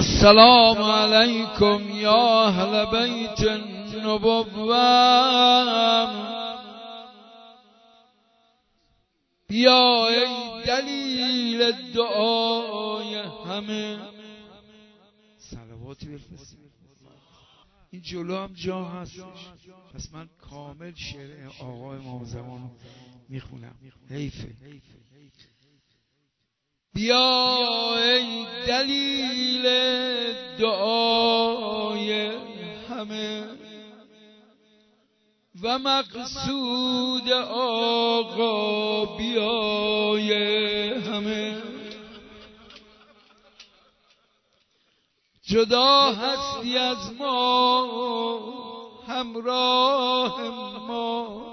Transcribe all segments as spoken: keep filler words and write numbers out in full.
السلام علیکم یا اهل بیت النبوة، بیا ای دلیل دعای همه. صلواتی بفرستید. این جلو هم جا هستش، پس من کامل شعر آقای امام زمان میخونم، حیفه. بیا ای دلیل دعای همه و مقصود آقا بیای همه. جدا هستی از ما همراه ما،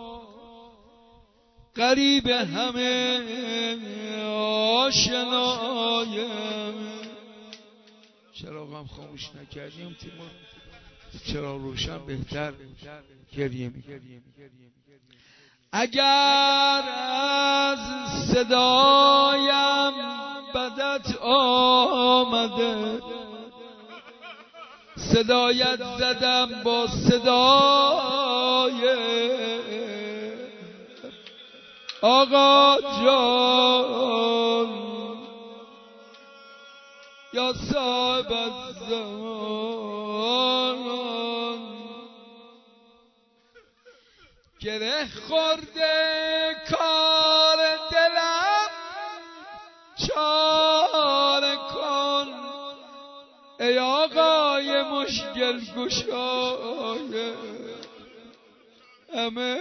قریب همه آشنای همه. چراغم خاموش نکردیم تیمور، چراغ روشن بهتر گریه میکنیم. اگر از صدایم بدت آمده، صدایت زدم با صدای آقا جان یا صاحب الزمان. گره خورده کار دلم چاره کن، ای آقای مشکل گشای همه.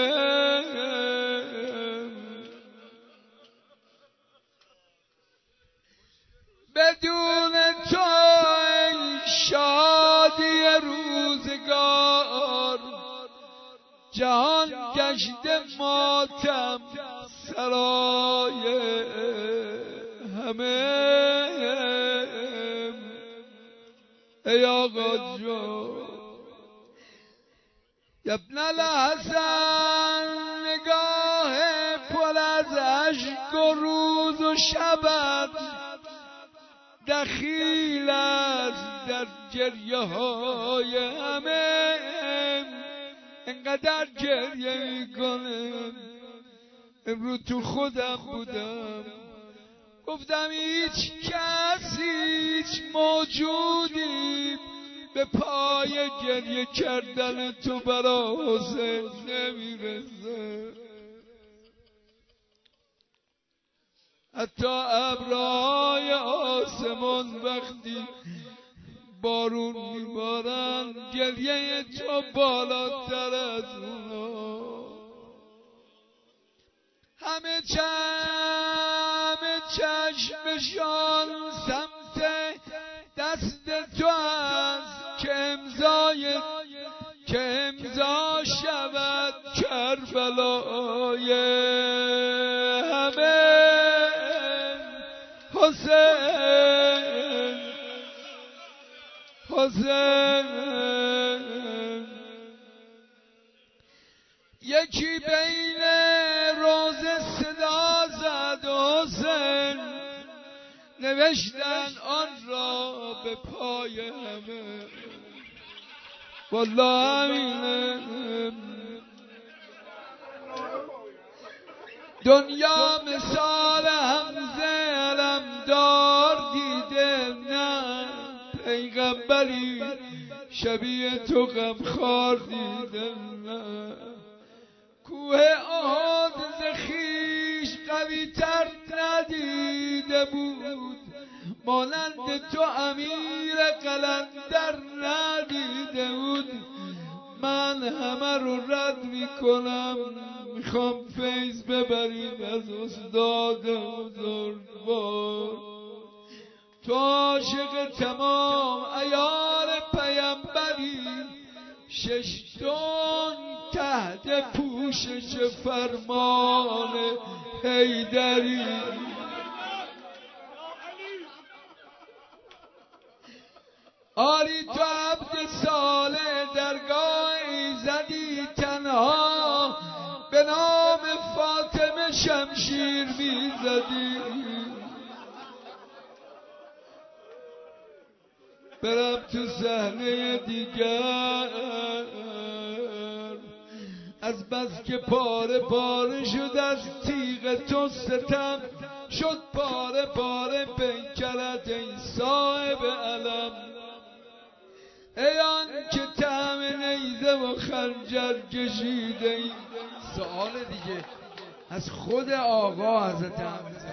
بدون تو ای شادی روزگار، جهان گشته ماتم سرای همه. ای آقا جان ابن الحسن، نگاه پر از اشک و روز و شبت دخیل است در گریه های همه. انقدر گریه میکنم، امروز تو خودم بودم، گفتم هیچ کسی هیچ موجودی به پای گریه کردن تو برا حسین نمیرسه. حتی ابرهای آسمان وقتی بارون میبارن، گریه تو بالاتر از اونا. همه چشم چشمشان سمت دست تو است که امضای که امضا شود کربلای همه. حسین حسین یکی بین روزه صدا زد، حسین نوشتن آن را به پای همه. والله همینه، دنیا مثال حمزه علمدار دیده نه، پیغمبری شبیه تو غمخوار دیده نه. کوه احد ز خویش قوی تر ندیده بود، مانند تو امیر قلندر ندیده بود. من همه رو رد میکنم، میخوام فیض ببرید از استاد بزرگوار. تو عاشق تمام عیار پیمبری، ششتون تحت پوشش فرمان حیدری. آری تو عبد صالح درگاه ایزدی، تنها به نام فاطمه شمشیر میزدی. برم تو صحنه دیگر، از بس که پاره پاره شد از تیغ تو ستم، شد پاره پاره پیکرت ای صاحب علم. ای آن که طعم نیزه و خنجر کشیده ای. سوال دیگه از خود آقا حضرت حمزه.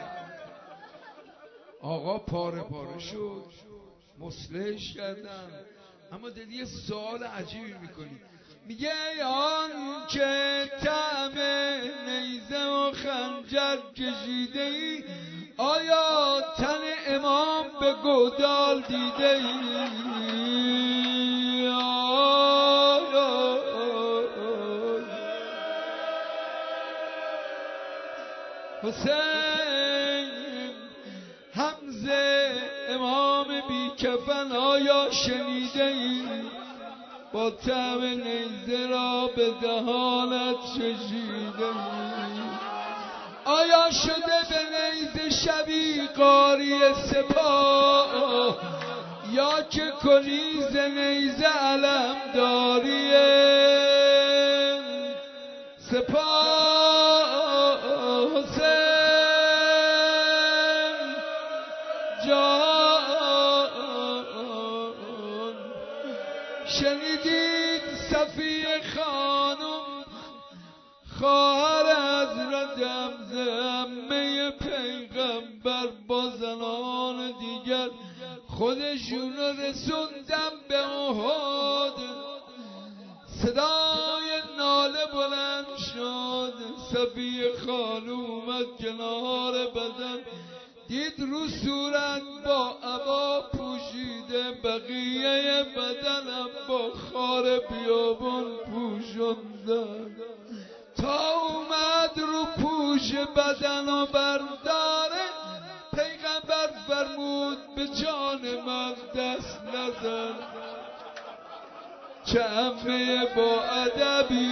آقا پاره پاره شد، مصلحش کردن، اما دل یه سوال عجیبی میکنی، میگه ای آن که طعم نیزه و خنجر کشیده ای، آیا تن امام به گودال دیده ای؟ حسین حمزه امام بی کفن آیا شنیده ای؟ با طعم نیزه را به دهانت چشیده ای؟ آیا شده به نیزه شبی قاری سپاه، یا که کنیز نیزه علم داری سپاه؟ حسین جان شنیدید صفیه خانم خواهر حضرت حمزه عمه پیغمبر با زنان دیگر خودشون رو رسوندن به احد، صدای ناله بلند شد، صفیه خانم اومد کنار بدن، دید رو صورت با عبا پوشیده، بقیه بدنم با خار بیابان پوشوندن، تا اومد رو پوش بدن و برداره، پیغمبر فرمود به جان من دست نزن. چه عمه با ادبی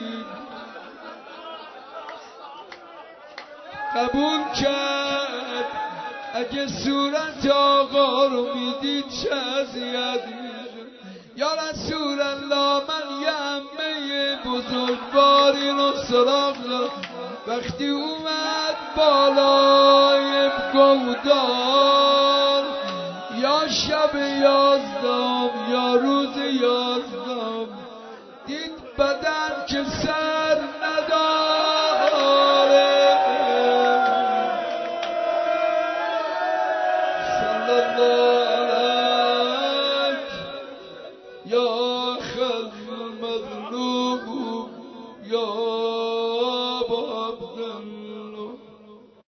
قبول کرد، اگه صورت آقا رو میدید چه اذیت میشد. یا رسول الله من یه عمه بزرگواری رو سراغ دارم، وقتی اومد بالای گودال، یا شب یازدم یا روز یازدم، دید بدن که سر نداره. صلی الله علیک یا خلق مظلوم یا ابا عبدالله.